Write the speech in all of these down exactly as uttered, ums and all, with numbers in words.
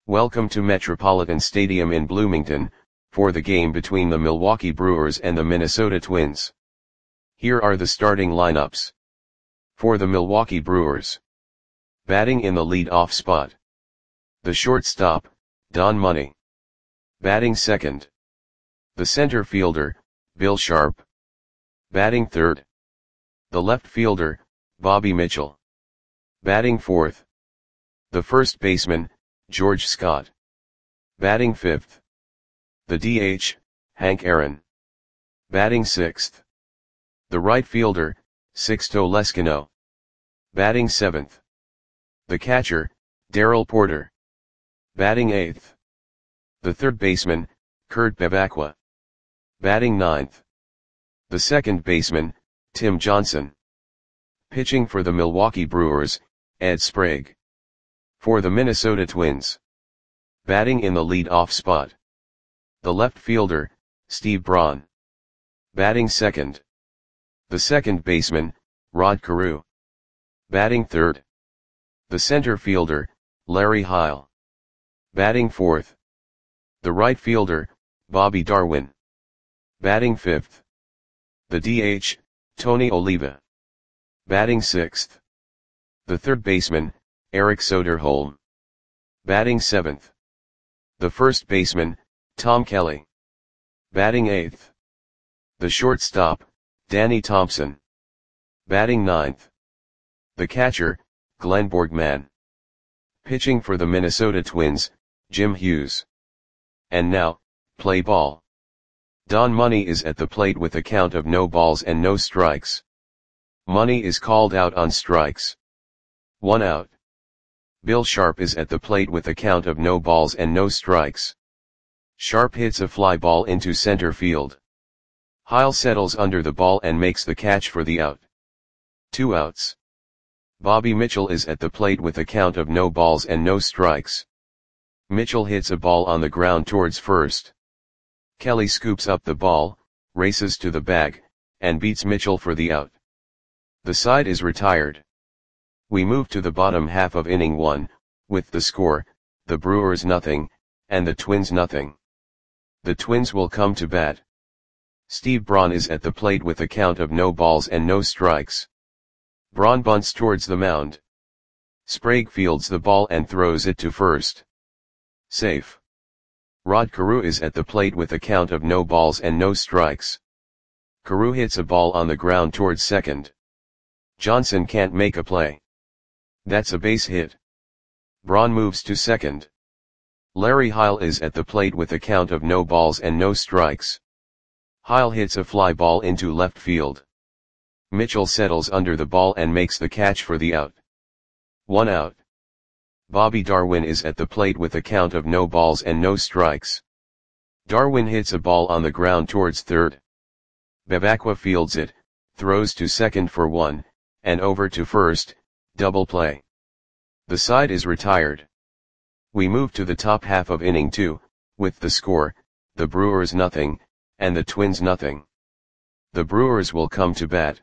Welcome to Metropolitan Stadium in Bloomington, for the game between the Milwaukee Brewers and the Minnesota Twins. Here are the starting lineups. For the Milwaukee Brewers. Batting in the lead-off spot. The shortstop, Don Money. Batting second. The center fielder, Bill Sharp. Batting third. The left fielder, Bobby Mitchell. Batting fourth. The first baseman, George Scott. Batting fifth. The D H, Hank Aaron. Batting sixth. The right fielder, Sixto Leskino. Batting seventh. The catcher, Darrell Porter. Batting eighth. The third baseman, Kurt Bevacqua. Batting ninth. The second baseman, Tim Johnson. Pitching for the Milwaukee Brewers, Ed Sprague. For the Minnesota Twins. Batting in the lead-off spot. The left fielder, Steve Braun. Batting second. The second baseman, Rod Carew. Batting third. The center fielder, Larry Heil. Batting fourth. The right fielder, Bobby Darwin. Batting fifth. The D H, Tony Oliva. Batting sixth. The third baseman, Eric Soderholm. Batting seventh. The first baseman, Tom Kelly. Batting eighth. The shortstop, Danny Thompson. Batting ninth. The catcher, Glenn Borgman. Pitching for the Minnesota Twins, Jim Hughes. And now, play ball. Don Money is at the plate with a count of no balls and no strikes. Money is called out on strikes. One out. Bill Sharp is at the plate with a count of no balls and no strikes. Sharp hits a fly ball into center field. Heil settles under the ball and makes the catch for the out. Two outs. Bobby Mitchell is at the plate with a count of no balls and no strikes. Mitchell hits a ball on the ground towards first. Kelly scoops up the ball, races to the bag, and beats Mitchell for the out. The side is retired. We move to the bottom half of inning one, with the score, the Brewers nothing, and the Twins nothing. The Twins will come to bat. Steve Braun is at the plate with a count of no balls and no strikes. Braun bunts towards the mound. Sprague fields the ball and throws it to first. Safe. Rod Carew is at the plate with a count of no balls and no strikes. Carew hits a ball on the ground towards second. Johnson can't make a play. That's a base hit. Braun moves to second. Larry Heil is at the plate with a count of no balls and no strikes. Heil hits a fly ball into left field. Mitchell settles under the ball and makes the catch for the out. One out. Bobby Darwin is at the plate with a count of no balls and no strikes. Darwin hits a ball on the ground towards third. Bevacqua fields it, throws to second for one, and over to first, double play. The side is retired. We move to the top half of inning two, with the score, the Brewers nothing, and the Twins nothing. The Brewers will come to bat.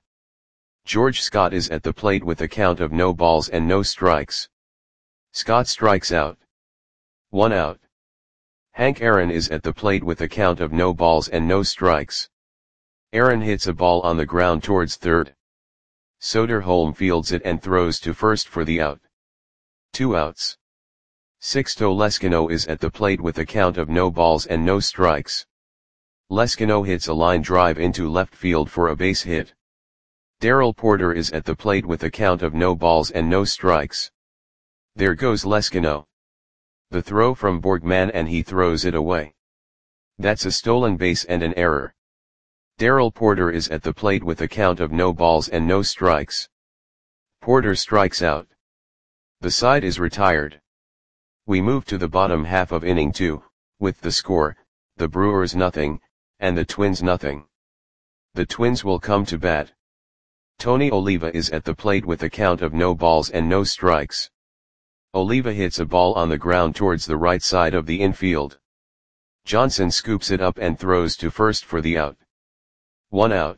George Scott is at the plate with a count of no balls and no strikes. Scott strikes out. One out. Hank Aaron is at the plate with a count of no balls and no strikes. Aaron hits a ball on the ground towards third. Soderholm fields it and throws to first for the out. Two outs. Sixto Leskino is at the plate with a count of no balls and no strikes. Leskino hits a line drive into left field for a base hit. Darrell Porter is at the plate with a count of no balls and no strikes. There goes Leskino. The throw from Borgman and he throws it away. That's a stolen base and an error. Darrell Porter is at the plate with a count of no balls and no strikes. Porter strikes out. The side is retired. We move to the bottom half of inning two, with the score, the Brewers nothing, and the Twins nothing. The Twins will come to bat. Tony Oliva is at the plate with a count of no balls and no strikes. Oliva hits a ball on the ground towards the right side of the infield. Johnson scoops it up and throws to first for the out. One out.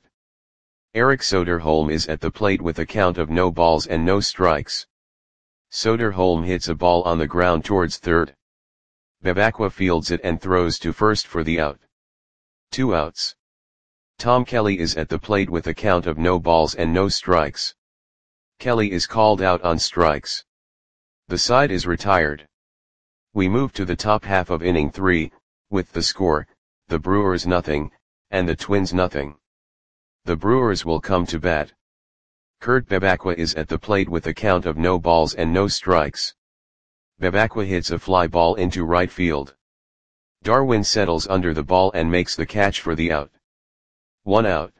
Eric Soderholm is at the plate with a count of no balls and no strikes. Soderholm hits a ball on the ground towards third. Bebacqua fields it and throws to first for the out. Two outs. Tom Kelly is at the plate with a count of no balls and no strikes. Kelly is called out on strikes. The side is retired. We move to the top half of inning three, with the score, the Brewers nothing, and the Twins nothing. The Brewers will come to bat. Kurt Bebacqua is at the plate with a count of no balls and no strikes. Bebacqua hits a fly ball into right field. Darwin settles under the ball and makes the catch for the out. One out.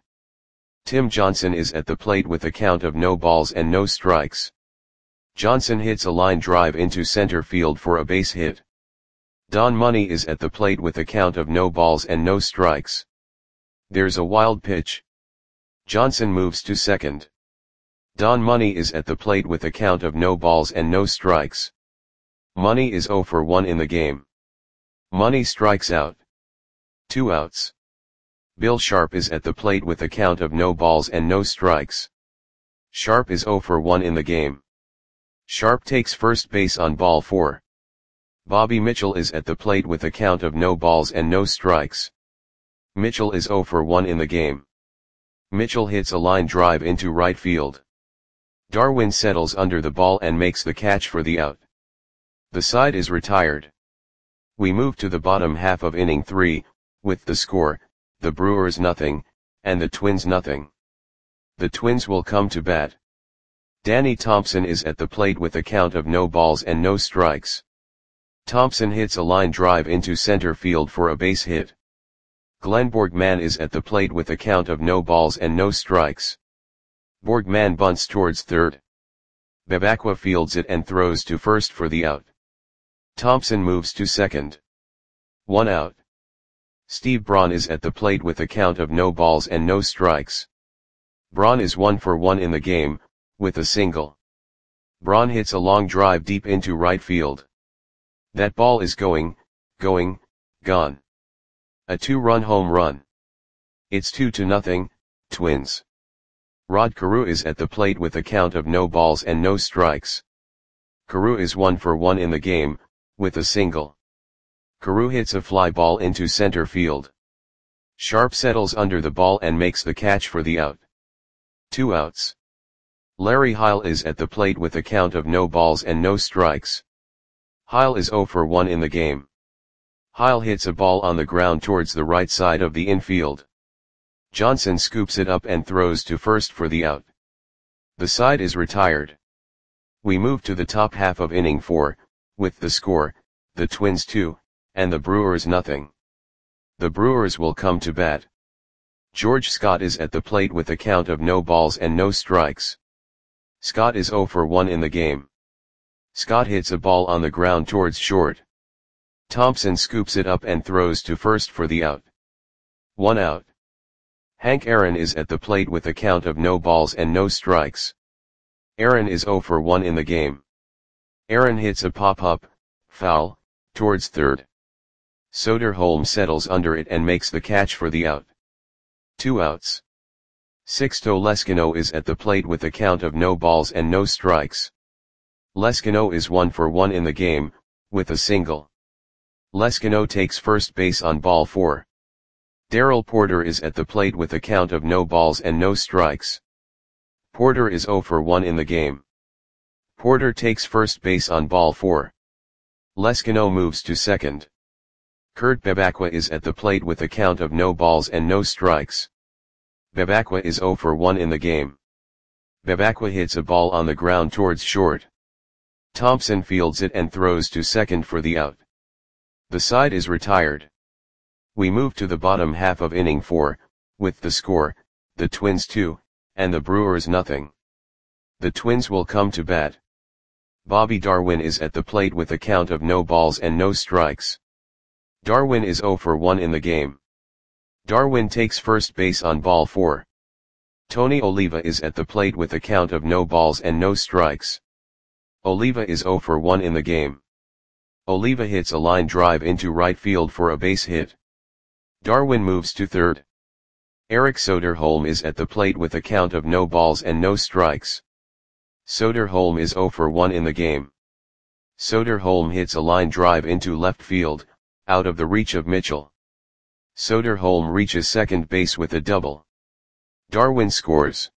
Tim Johnson is at the plate with a count of no balls and no strikes. Johnson hits a line drive into center field for a base hit. Don Money is at the plate with a count of no balls and no strikes. There's a wild pitch. Johnson moves to second. Don Money is at the plate with a count of no balls and no strikes. Money is oh for one in the game. Money strikes out. Two outs. Bill Sharp is at the plate with a count of no balls and no strikes. Sharp is oh for one in the game. Sharp takes first base on ball four. Bobby Mitchell is at the plate with a count of no balls and no strikes. Mitchell is oh for one in the game. Mitchell hits a line drive into right field. Darwin settles under the ball and makes the catch for the out. The side is retired. We move to the bottom half of inning three, with the score, the Brewers nothing, and the Twins nothing. The Twins will come to bat. Danny Thompson is at the plate with a count of no balls and no strikes. Thompson hits a line drive into center field for a base hit. Glenn Borgman is at the plate with a count of no balls and no strikes. Borgman bunts towards third. Bebacqua fields it and throws to first for the out. Thompson moves to second. One out. Steve Braun is at the plate with a count of no balls and no strikes. Braun is one for one in the game, with a single. Braun hits a long drive deep into right field. That ball is going, going, gone. A two-run home run. It's two to nothing, Twins. Rod Carew is at the plate with a count of no balls and no strikes. Carew is one for one in the game, with a single. Carew hits a fly ball into center field. Sharp settles under the ball and makes the catch for the out. Two outs. Larry Heil is at the plate with a count of no balls and no strikes. Heil is oh for one in the game. Heil hits a ball on the ground towards the right side of the infield. Johnson scoops it up and throws to first for the out. The side is retired. We move to the top half of inning four, with the score, the Twins two, and the Brewers nothing. The Brewers will come to bat. George Scott is at the plate with a count of no balls and no strikes. Scott is oh for one in the game. Scott hits a ball on the ground towards short. Thompson scoops it up and throws to first for the out. One out. Hank Aaron is at the plate with a count of no balls and no strikes. Aaron is oh for one in the game. Aaron hits a pop-up, foul, towards third. Soderholm settles under it and makes the catch for the out. Two outs. Sixto Leskino is at the plate with a count of no balls and no strikes. Leskino is one for one in the game, with a single. Leskino takes first base on ball four. Darrell Porter is at the plate with a count of no balls and no strikes. Porter is oh for one in the game. Porter takes first base on ball four. Leskino moves to second. Kurt Bebacqua is at the plate with a count of no balls and no strikes. Bebacqua is oh for one in the game. Bebacqua hits a ball on the ground towards short. Thompson fields it and throws to second for the out. The side is retired. We move to the bottom half of inning four, with the score, the Twins two, and the Brewers nothing. The Twins will come to bat. Bobby Darwin is at the plate with a count of no balls and no strikes. Darwin is oh for one in the game. Darwin takes first base on ball four. Tony Oliva is at the plate with a count of no balls and no strikes. Oliva is oh for one in the game. Oliva hits a line drive into right field for a base hit. Darwin moves to third. Eric Soderholm is at the plate with a count of no balls and no strikes. Soderholm is oh for one in the game. Soderholm hits a line drive into left field, out of the reach of Mitchell. Soderholm reaches second base with a double. Darwin scores.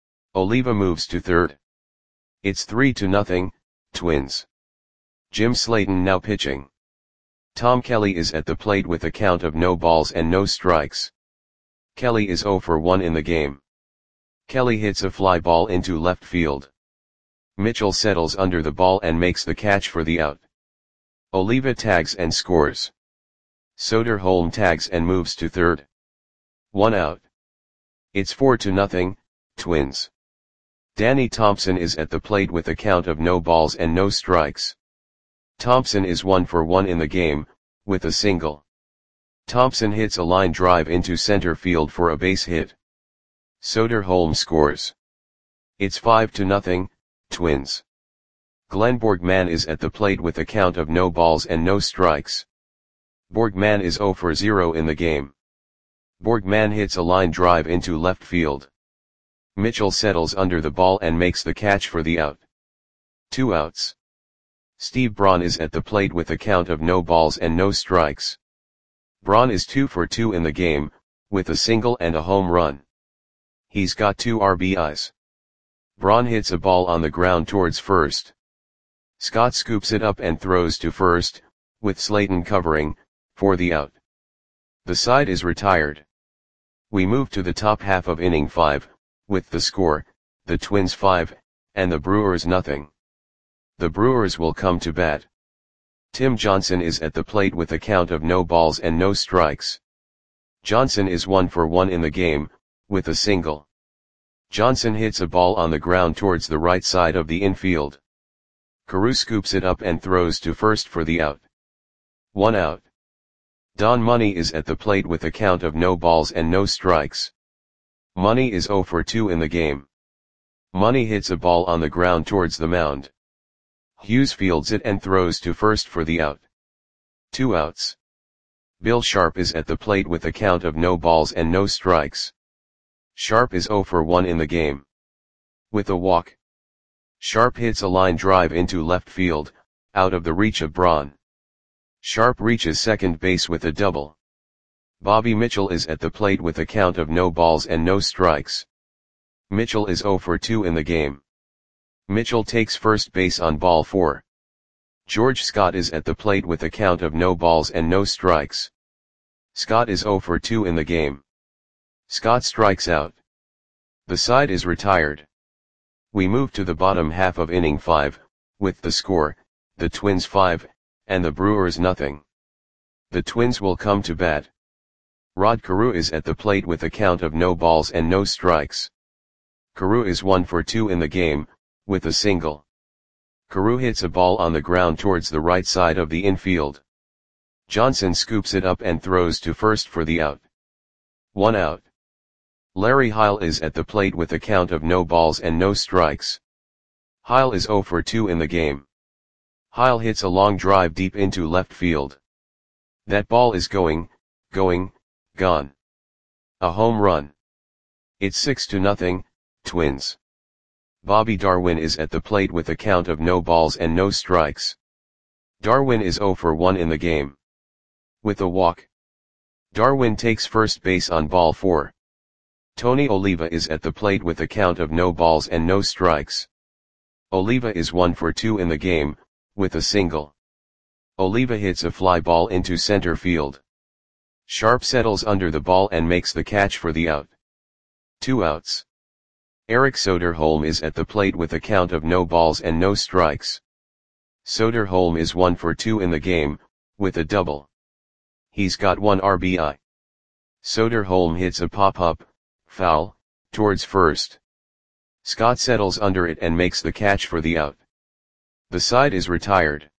Oliva moves to third. It's three to nothing, Twins. Jim Slayton now pitching. Tom Kelly is at the plate with a count of no balls and no strikes. Kelly is oh for one in the game. Kelly hits a fly ball into left field. Mitchell settles under the ball and makes the catch for the out. Oliva tags and scores. Soderholm tags and moves to third. One out. It's four to nothing, Twins. Danny Thompson is at the plate with a count of no balls and no strikes. Thompson is one for one in the game, with a single. Thompson hits a line drive into center field for a base hit. Soderholm scores. It's five to nothing, Twins. Glenn Borgman is at the plate with a count of no balls and no strikes. Borgman is oh for zero in the game. Borgman hits a line drive into left field. Mitchell settles under the ball and makes the catch for the out. Two outs. Steve Braun is at the plate with a count of no balls and no strikes. Braun is two for two in the game, with a single and a home run. He's got two R B Is. Braun hits a ball on the ground towards first. Scott scoops it up and throws to first, with Slayton covering, for the out. The side is retired. We move to the top half of inning five, with the score, the Twins five, and the Brewers nothing. The Brewers will come to bat. Tim Johnson is at the plate with a count of no balls and no strikes. Johnson is one for one in the game, with a single. Johnson hits a ball on the ground towards the right side of the infield. Carew scoops it up and throws to first for the out. One out. Don Money is at the plate with a count of no balls and no strikes. Money is oh for two in the game. Money hits a ball on the ground towards the mound. Hughes fields it and throws to first for the out. Two outs. Bill Sharp is at the plate with a count of no balls and no strikes. Sharp is oh for one in the game. With a walk. Sharp hits a line drive into left field, out of the reach of Braun. Sharp reaches second base with a double. Bobby Mitchell is at the plate with a count of no balls and no strikes. Mitchell is oh for two in the game. Mitchell takes first base on ball four. George Scott is at the plate with a count of no balls and no strikes. Scott is oh for two in the game. Scott strikes out. The side is retired. We move to the bottom half of inning five, with the score, the Twins five, and the Brewers nothing. The Twins will come to bat. Rod Carew is at the plate with a count of no balls and no strikes. Carew is one for two in the game, with a single. Carew hits a ball on the ground towards the right side of the infield. Johnson scoops it up and throws to first for the out. One out. Larry Heil is at the plate with a count of no balls and no strikes. Heil is oh for two in the game. Heil hits a long drive deep into left field. That ball is going, going, gone. A home run. It's six to nothing, Twins. Bobby Darwin is at the plate with a count of no balls and no strikes. Darwin is oh for one in the game. With a walk. Darwin takes first base on ball four. Tony Oliva is at the plate with a count of no balls and no strikes. Oliva is one for two in the game, with a single. Oliva hits a fly ball into center field. Sharp settles under the ball and makes the catch for the out. Two outs. Eric Soderholm is at the plate with a count of no balls and no strikes. Soderholm is one for two in the game, with a double. He's got one R B I. Soderholm hits a pop-up, foul, towards first. Scott settles under it and makes the catch for the out. The side is retired.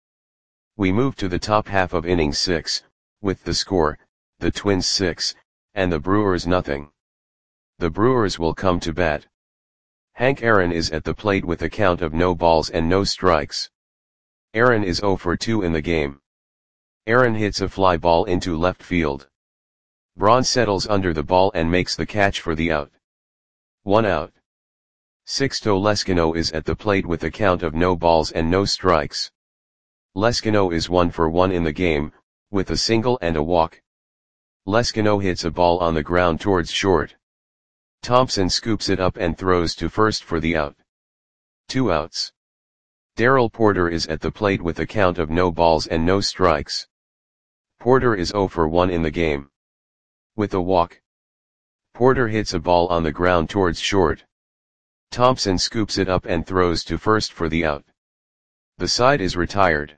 We move to the top half of inning six, with the score, the Twins six, and the Brewers nothing. The Brewers will come to bat. Hank Aaron is at the plate with a count of no balls and no strikes. Aaron is oh for two in the game. Aaron hits a fly ball into left field. Braun settles under the ball and makes the catch for the out. One out. Sixto Leskino is at the plate with a count of no balls and no strikes. Leskino is one for one in the game, with a single and a walk. Leskino hits a ball on the ground towards short. Thompson scoops it up and throws to first for the out. Two outs. Darrell Porter is at the plate with a count of no balls and no strikes. Porter is zero for one in the game. With a walk. Porter hits a ball on the ground towards short. Thompson scoops it up and throws to first for the out. The side is retired.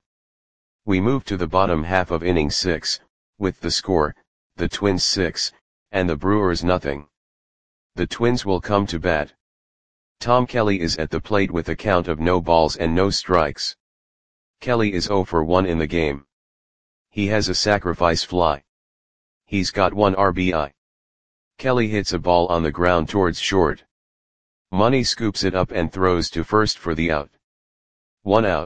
We move to the bottom half of inning six, with the score, the Twins six, and the Brewers nothing. The Twins will come to bat. Tom Kelly is at the plate with a count of no balls and no strikes. Kelly is zero for one in the game. He has a sacrifice fly. He's got one R B I. Kelly hits a ball on the ground towards short. Money scoops it up and throws to first for the out. One out.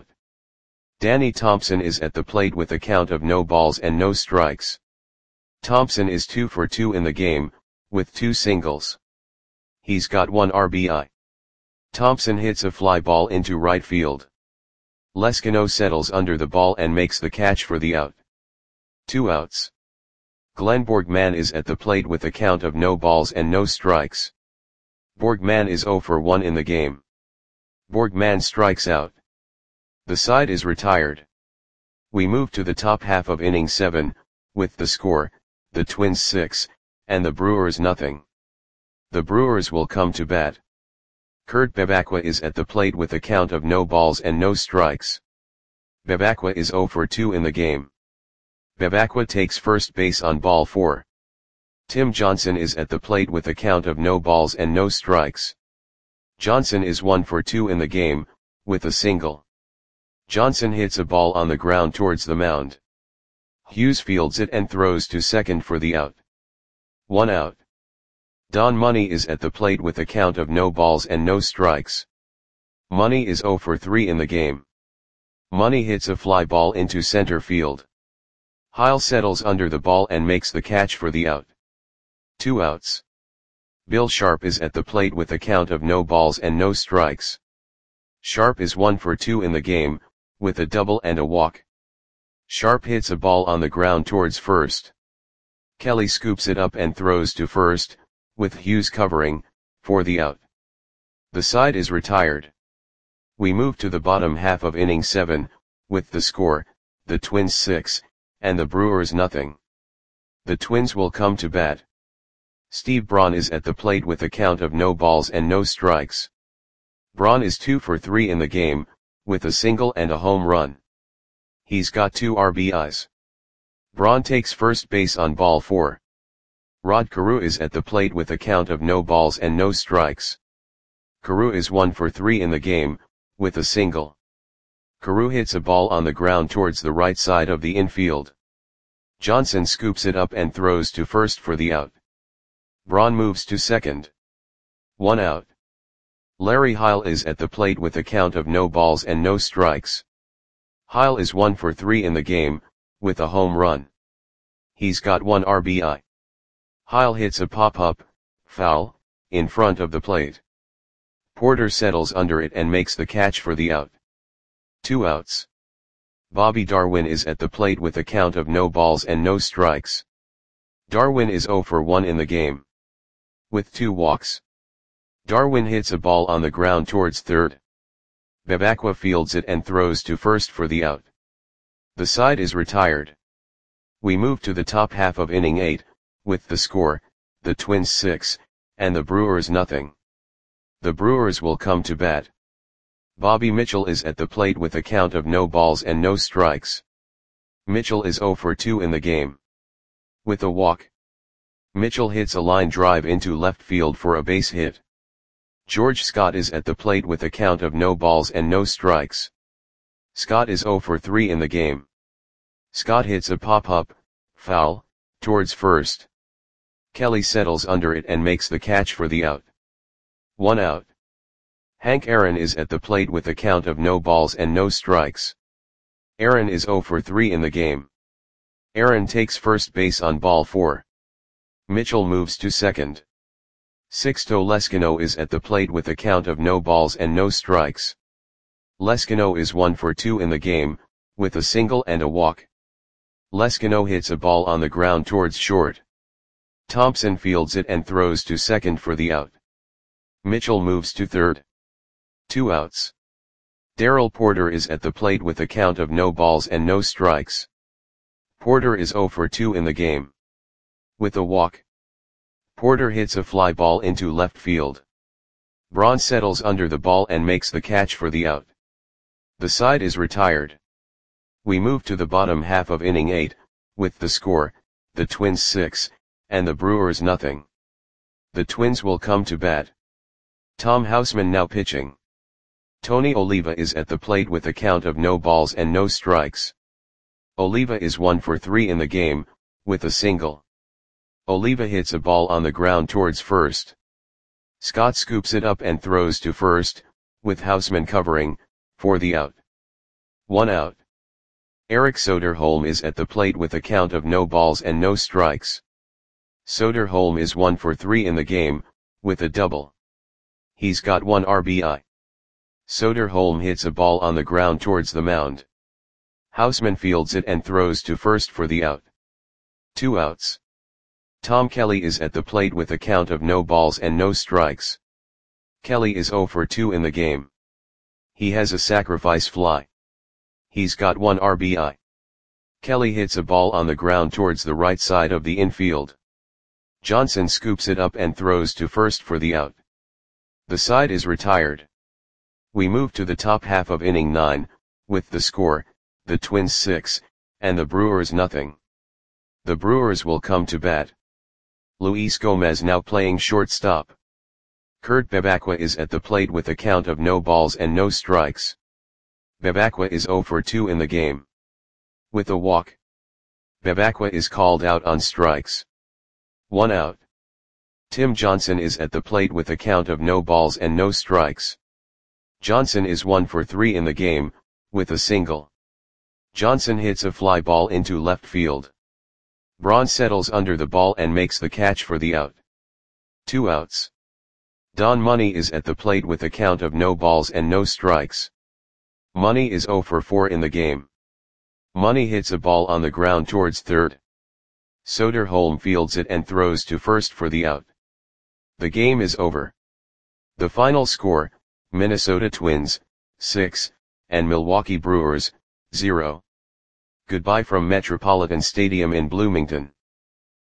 Danny Thompson is at the plate with a count of no balls and no strikes. Thompson is two for two in the game, with two singles. He's got one R B I. Thompson hits a fly ball into right field. Leskino settles under the ball and makes the catch for the out. Two outs. Glenn Borgman is at the plate with a count of no balls and no strikes. Borgman is zero for one in the game. Borgman strikes out. The side is retired. We move to the top half of inning seven, with the score, the Twins six, and the Brewers nothing. The Brewers will come to bat. Kurt Bevacqua is at the plate with a count of no balls and no strikes. Bevacqua is zero for two in the game. Bevacqua takes first base on ball four. Tim Johnson is at the plate with a count of no balls and no strikes. Johnson is one for two in the game, with a single. Johnson hits a ball on the ground towards the mound. Hughes fields it and throws to second for the out. One out. Don Money is at the plate with a count of no balls and no strikes. Money is zero for three in the game. Money hits a fly ball into center field. Heil settles under the ball and makes the catch for the out. Two outs. Bill Sharp is at the plate with a count of no balls and no strikes. Sharp is one for two in the game, with a double and a walk. Sharp hits a ball on the ground towards first. Kelly scoops it up and throws to first, with Hughes covering, for the out. The side is retired. We move to the bottom half of inning seven, with the score, the Twins six, and the Brewers nothing. The Twins will come to bat. Steve Braun is at the plate with a count of no balls and no strikes. Braun is two for three in the game, with a single and a home run. He's got two R B Is. Braun takes first base on ball four. Rod Carew is at the plate with a count of no balls and no strikes. Carew is one for three in the game, with a single. Carew hits a ball on the ground towards the right side of the infield. Johnson scoops it up and throws to first for the out. Braun moves to second. One out. Larry Heil is at the plate with a count of no balls and no strikes. Heil is one for three in the game, with a home run. He's got one R B I. Heil hits a pop-up, foul, in front of the plate. Porter settles under it and makes the catch for the out. Two outs. Bobby Darwin is at the plate with a count of no balls and no strikes. Darwin is zero for one in the game. With two walks. Darwin hits a ball on the ground towards third. Bevacqua fields it and throws to first for the out. The side is retired. We move to the top half of inning eight, with the score, the Twins six, and the Brewers nothing. The Brewers will come to bat. Bobby Mitchell is at the plate with a count of no balls and no strikes. Mitchell is zero for two in the game. With a walk. Mitchell hits a line drive into left field for a base hit. George Scott is at the plate with a count of no balls and no strikes. Scott is zero for three in the game. Scott hits a pop-up, foul, towards first. Kelly settles under it and makes the catch for the out. One out. Hank Aaron is at the plate with a count of no balls and no strikes. Aaron is zero for three in the game. Aaron takes first base on ball four. Mitchell moves to second. Sixto Leskino is at the plate with a count of no balls and no strikes. Leskino is one for two in the game, with a single and a walk. Leskino hits a ball on the ground towards short. Thompson fields it and throws to second for the out. Mitchell moves to third. Two outs. Darrell Porter is at the plate with a count of no balls and no strikes. Porter is oh for two in the game. With a walk. Porter hits a fly ball into left field. Braun settles under the ball and makes the catch for the out. The side is retired. We move to the bottom half of inning eight, with the score, the Twins six, and the Brewers nothing. The Twins will come to bat. Tom Houseman now pitching. Tony Oliva is at the plate with a count of no balls and no strikes. Oliva is one for three in the game, with a single. Oliva hits a ball on the ground towards first. Scott scoops it up and throws to first, with Houseman covering, for the out. One out. Eric Soderholm is at the plate with a count of no balls and no strikes. Soderholm is one for three in the game, with a double. He's got one R B I. Soderholm hits a ball on the ground towards the mound. Houseman fields it and throws to first for the out. Two outs. Tom Kelly is at the plate with a count of no balls and no strikes. Kelly is oh for two in the game. He has a sacrifice fly. He's got one R B I. Kelly hits a ball on the ground towards the right side of the infield. Johnson scoops it up and throws to first for the out. The side is retired. We move to the top half of inning nine, with the score, the Twins six, and the Brewers nothing. The Brewers will come to bat. Luis Gomez now playing shortstop. Kurt Bebacqua is at the plate with a count of no balls and no strikes. Bebacqua is oh for two in the game. With a walk. Bebacqua is called out on strikes. One out. Tim Johnson is at the plate with a count of no balls and no strikes. Johnson is one for three in the game, with a single. Johnson hits a fly ball into left field. Braun settles under the ball and makes the catch for the out. Two outs. Don Money is at the plate with a count of no balls and no strikes. Money is oh for four in the game. Money hits a ball on the ground towards third. Soderholm fields it and throws to first for the out. The game is over. The final score, Minnesota Twins, six, and Milwaukee Brewers, zero. Goodbye from Metropolitan Stadium in Bloomington.